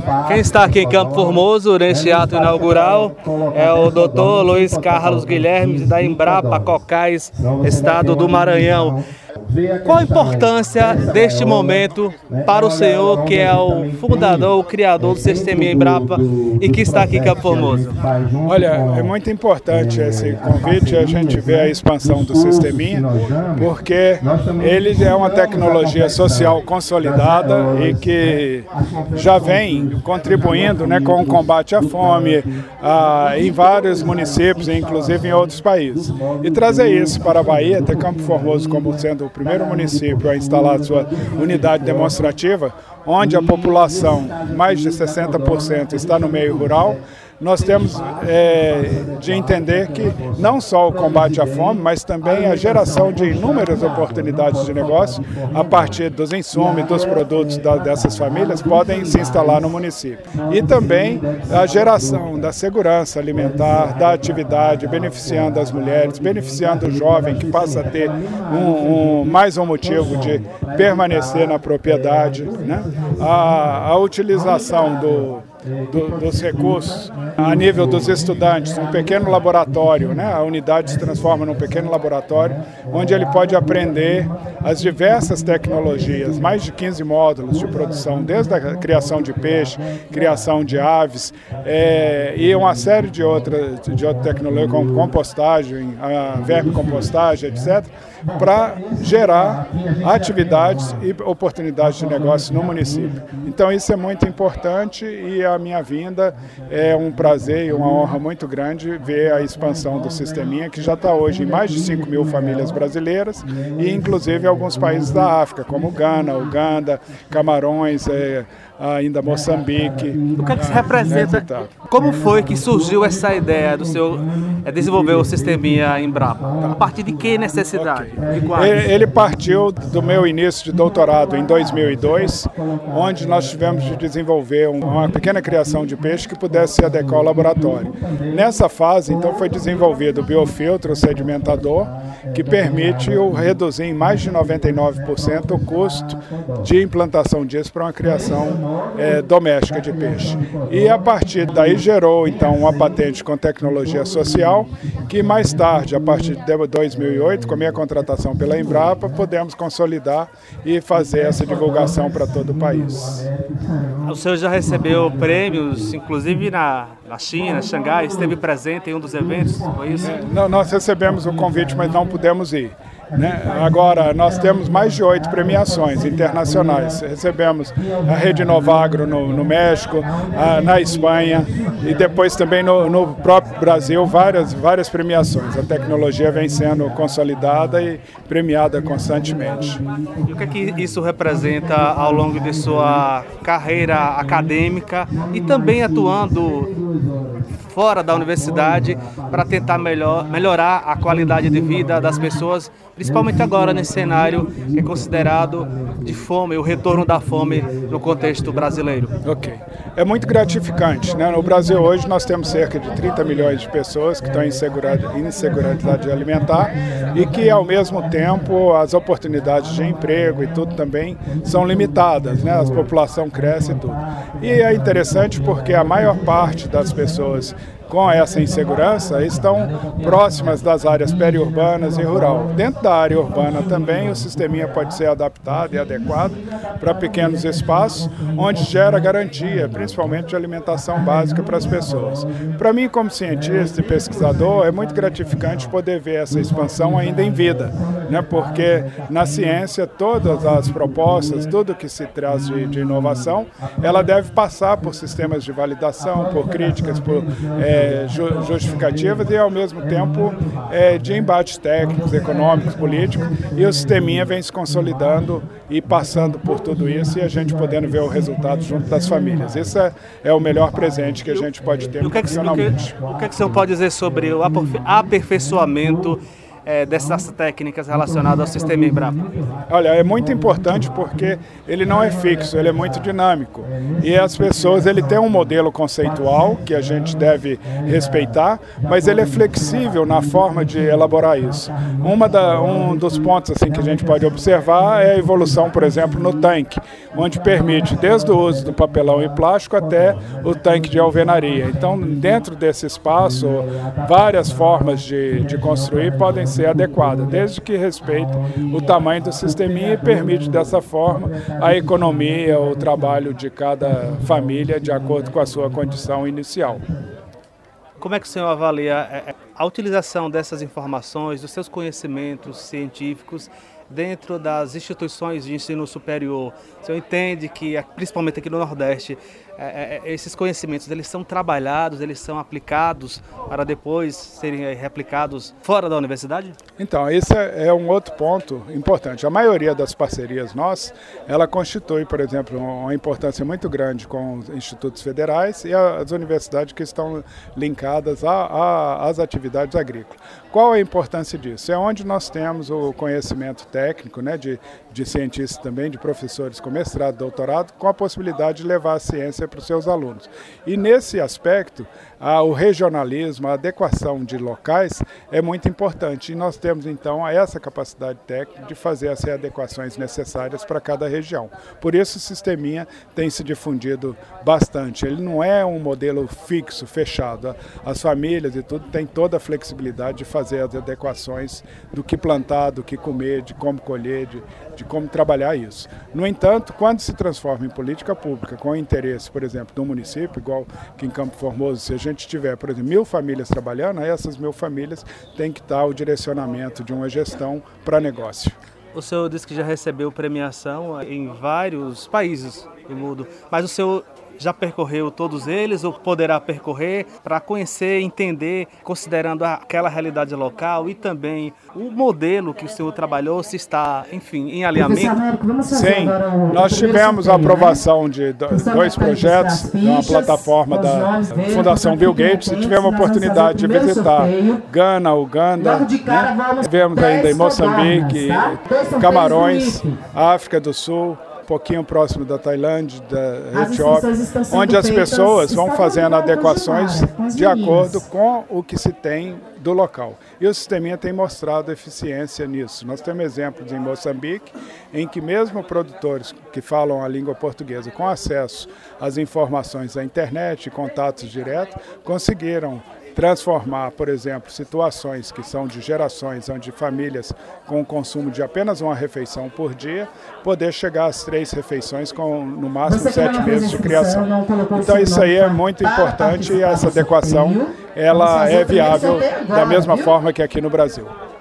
Quem está aqui em Campo Formoso, neste ato inaugural, é o Dr. Luiz Carlos Guilherme, da Embrapa Cocais, estado do Maranhão. Qual a importância deste momento para o senhor, que é o fundador, o criador do Sisteminha Embrapa e que está aqui em Campo Formoso? Olha, é muito importante esse convite, a gente vê a expansão do Sisteminha, porque ele é uma tecnologia social consolidada e que já vem contribuindo, né, com o combate à fome em vários municípios, inclusive em outros países. E trazer isso para a Bahia, ter Campo Formoso como sendo o primeiro município a instalar sua unidade demonstrativa, onde a população, mais de 60%, está no meio rural. Nós temos de entender que não só o combate à fome, mas também a geração de inúmeras oportunidades de negócio a partir dos insumos, dos produtos dessas famílias podem se instalar no município. E também a geração da segurança alimentar, da atividade, beneficiando as mulheres, beneficiando o jovem que passa a ter mais um motivo de permanecer na propriedade, né? A utilização dos recursos a nível dos estudantes, um pequeno laboratório, né? A unidade se transforma num pequeno laboratório onde ele pode aprender as diversas tecnologias, mais de 15 módulos de produção, desde a criação de peixe, criação de aves e uma série de outras tecnologias, como compostagem, vermicompostagem, etc., para gerar atividades e oportunidades de negócio no município. Então isso é muito importante e a minha vinda é um prazer e uma honra muito grande ver a expansão do Sisteminha, que já está hoje em mais de 5.000 famílias brasileiras e inclusive alguns países da África, como Gana, Uganda, Camarões, ainda Moçambique. O que é que se representa? Como foi que surgiu essa ideia do senhor desenvolver o Sisteminha Embrapa? A partir de que necessidade? Okay. Ele partiu do meu início de doutorado em 2002, onde nós tivemos de desenvolver uma pequena criação de peixe que pudesse se adequar ao laboratório. Nessa fase, então, foi desenvolvido o biofiltro sedimentador, que permite reduzir em mais de 99% o custo de implantação disso para uma criação doméstica de peixe. E a partir daí gerou então uma patente com tecnologia social que mais tarde, a partir de 2008, com a minha contratação pela Embrapa, pudemos consolidar e fazer essa divulgação para todo o país. O senhor já recebeu prêmios, inclusive na China, Xangai, esteve presente em um dos eventos, foi isso? Nós recebemos o convite, mas não pudemos ir. Né? Agora, nós temos mais de 8 premiações internacionais. Recebemos a Rede Novagro no México, na Espanha e depois também no próprio Brasil várias premiações. A tecnologia vem sendo consolidada e premiada constantemente. E o que é que isso representa ao longo de sua carreira acadêmica e também atuando fora da universidade para tentar melhorar a qualidade de vida das pessoas, principalmente agora nesse cenário que é considerado de fome, o retorno da fome no contexto brasileiro? Ok. É muito gratificante, né? No Brasil hoje nós temos cerca de 30 milhões de pessoas que estão em inseguridade alimentar e que ao mesmo tempo as oportunidades de emprego e tudo também são limitadas, né? A população cresce e tudo. E é interessante porque a maior parte das pessoas com essa insegurança estão próximas das áreas periurbanas e rural. Dentro da área urbana também o Sisteminha pode ser adaptado e adequado para pequenos espaços, onde gera garantia, principalmente de alimentação básica para as pessoas. Para mim, como cientista e pesquisador, é muito gratificante poder ver essa expansão ainda em vida, né? Porque na ciência todas as propostas, tudo que se traz de inovação, ela deve passar por sistemas de validação, por críticas, por justificativas e, ao mesmo tempo, de embates técnicos, econômicos, políticos, e o Sisteminha vem se consolidando e passando por tudo isso e a gente podendo ver o resultado junto das famílias. Esse é o melhor presente que a gente pode ter profissionalmente. O que é que o senhor pode dizer sobre o aperfeiçoamento dessas técnicas relacionadas ao Sisteminha Embrapa? Olha, é muito importante porque ele não é fixo, ele é muito dinâmico. E as pessoas, ele tem um modelo conceitual que a gente deve respeitar, mas ele é flexível na forma de elaborar isso. Um dos pontos assim, que a gente pode observar é a evolução, por exemplo, no tanque. onde permite desde o uso do papelão e plástico até o tanque de alvenaria. Então, dentro desse espaço, várias formas de construir podem ser adequadas, desde que respeite o tamanho do sisteminha e permite dessa forma a economia, o trabalho de cada família de acordo com a sua condição inicial. Como é que o senhor avalia a utilização dessas informações, dos seus conhecimentos científicos dentro das instituições de ensino superior? O senhor entende que, principalmente aqui no Nordeste, esses conhecimentos eles são trabalhados, eles são aplicados para depois serem replicados fora da universidade? Então, esse é um outro ponto importante. A maioria das parcerias nossas, ela constitui, por exemplo, uma importância muito grande com os institutos federais e as universidades que estão linkadas às atividades agrícolas. Qual a importância disso? É onde nós temos o conhecimento técnico, né, de cientistas também, de professores com mestrado, doutorado, com a possibilidade de levar a ciência para os seus alunos. E nesse aspecto, o regionalismo, a adequação de locais é muito importante. E nós temos, então, essa capacidade técnica de fazer as readequações necessárias para cada região. Por isso, o sisteminha tem se difundido bastante. Ele não é um modelo fixo, fechado. As famílias e tudo têm toda a flexibilidade de fazer as adequações do que plantar, do que comer, de como colher, de como trabalhar isso. No entanto, quando se transforma em política pública com o interesse, por exemplo, do município, igual que em Campo Formoso, se a gente tiver, por exemplo, 1000 famílias trabalhando, aí essas 1000 famílias têm que dar o direcionamento de uma gestão para negócio. O senhor disse que já recebeu premiação em vários países do mundo, mas o senhor já percorreu todos eles ou poderá percorrer para conhecer, entender, considerando aquela realidade local e também o modelo que o senhor trabalhou, se está, enfim, em alinhamento? Sim, nós tivemos a aprovação de 2 projetos de uma plataforma da Fundação Bill Gates e tivemos a oportunidade de visitar Gana, Uganda, né? Tivemos ainda em Moçambique, Camarões, África do Sul, um pouquinho próximo da Tailândia, da Etiópia, onde as pessoas vão fazendo adequações de acordo com o que se tem do local. E o sisteminha tem mostrado eficiência nisso. Nós temos exemplos em Moçambique, em que mesmo produtores que falam a língua portuguesa com acesso às informações da internet, contatos diretos, conseguiram transformar, por exemplo, situações que são de gerações, onde famílias com o consumo de apenas uma refeição por dia, poder chegar às 3 refeições com, no máximo, 7 meses de criação. Então isso aí é muito importante e essa adequação ela é viável da mesma forma que aqui no Brasil.